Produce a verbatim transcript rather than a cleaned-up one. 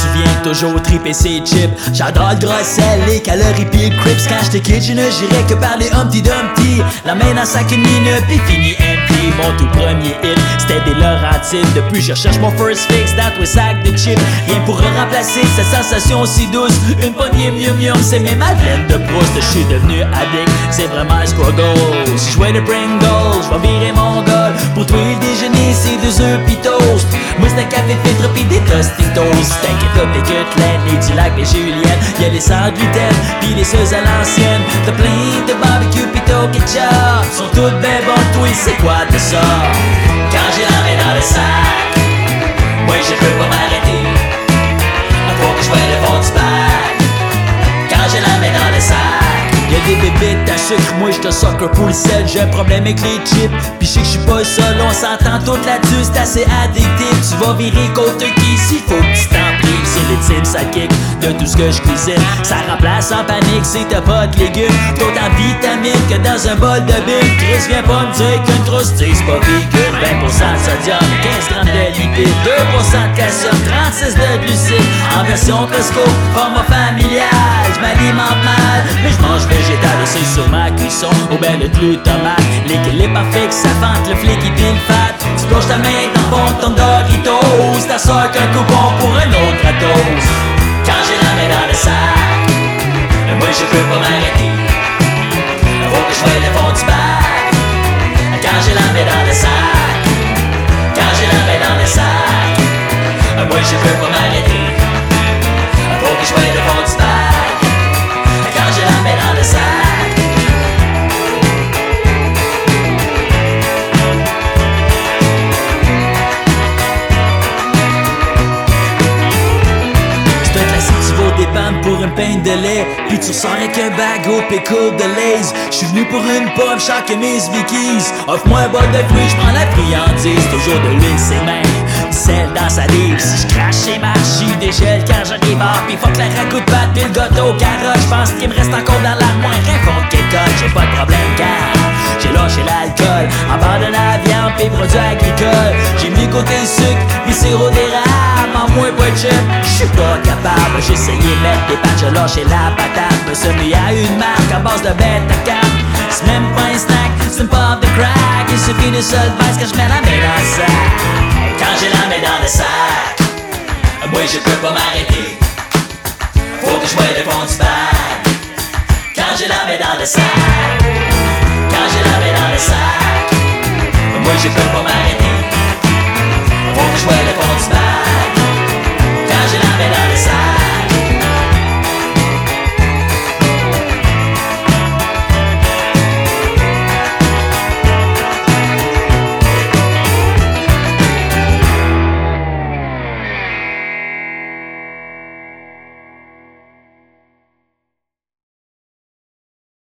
souviens toujours triper ses chips. J'adore le Drossel, les calories pis le Crips. Quand j'étais kid, je ne gérais que par les Humpty Dumpty. La main dans sa minutes pis fini empty. Mon tout premier hit, c'était des Laurentides. Depuis je recherche mon first fix dans tous sac de chips. Rien pour remplacer cette sensation si douce. Une poignée mieux mieux, c'est mes madeleines de Proust. Je suis devenu addict, c'est vraiment un struggle. Si je jouais de Pringles, je vais virer mon goal. Pour toi le déjeuner, c'est deux œufs pis toast. Moi c'est un café filtre pis des Tostitos. T'inquiète pas, des côtelettes, les Dilac, les Julienne. Y'a les sans gluten pis les ceux à l'ancienne. T'as plein de barbecue pis au ketchup. Sont toutes ben bonnes, toi c'est quoi de ça? Quand j'ai la main dans le sac, ouais je peux pas m'arrêter. Faut que je vois le fond du bac. Quand j'ai la main dans le sac, y'a des bébites à sucre, moi j'te sucker pour le sel. J'ai un problème avec les chips, pis j'sais que j'suis pas seul. On s'entend toute là-dessus, c'est assez addictif. Tu vas virer côte qui ici, faut que tu t'en prives. C'est l'ultime sidekick de tout ce que j'cuisine. Ça remplace en panique si t'as pas de légumes. D'autant de vitamines que dans un bol de bille. Chris viens pas me dire qu'une croustille c'est pas véhicule. vingt pour cent de sodium, quinze grammes de lipides, deux pour cent de calcium, trente-six de glucides. En version Costco, format familial. J'm'alimente mal, mais j'mange végétal et c'est sur ma cuisson. Au bel de glutamate, l'équilibre parfait que ça fente le flic et pis le fat. Tu plonges ta main dans le fond de ton Doritos. T'as ça qu'un coupon pour un autre gratos. Quand j'ai la main dans le sac, moi je peux pas m'arrêter. Faut que je voie le fond du bac. Quand j'ai la main dans le sac, quand j'ai la main dans le sac, moi je peux pas m'arrêter. Faut que je voie le fond du bac. Quand j'ai la main dans le sac. Des pannes pour une pinte de lait, puis tu ressors avec un bag au pickle de Lay's. J'suis venu pour une pomme, chaque mes Vickies. Offre-moi un bol de fruits, j'prends la friandise. Toujours de l'huile, c'est même sel dans sa livre. Si j'crache chez Marchi, dégèle quand j'arrive à. Pis fuck la ragoût de pâte, pis le gâteau carotte. J'pense qu'il me reste encore dans l'armoire un fond de kékot. J'ai pas de problème car j'ai lâché l'alcool. Abandonne la viande pis produits agricoles. J'ai mis côté le sucre, pis sirop d'érable. En moins pas de chip, j'suis pas capable. J'ai essayé de mettre des pattes, j'ai lâché la patate. Me suis mis à une marque à base de bête à cap. C'est même pas un snack, c'est une pop de crack. Il suffit de seul vice quand j'mets la main dans le sac. Quand j'ai la main dans le sac, moi je peux pas m'arrêter. Faut que je voie le fond du bac. Quand j'ai la main dans le sac,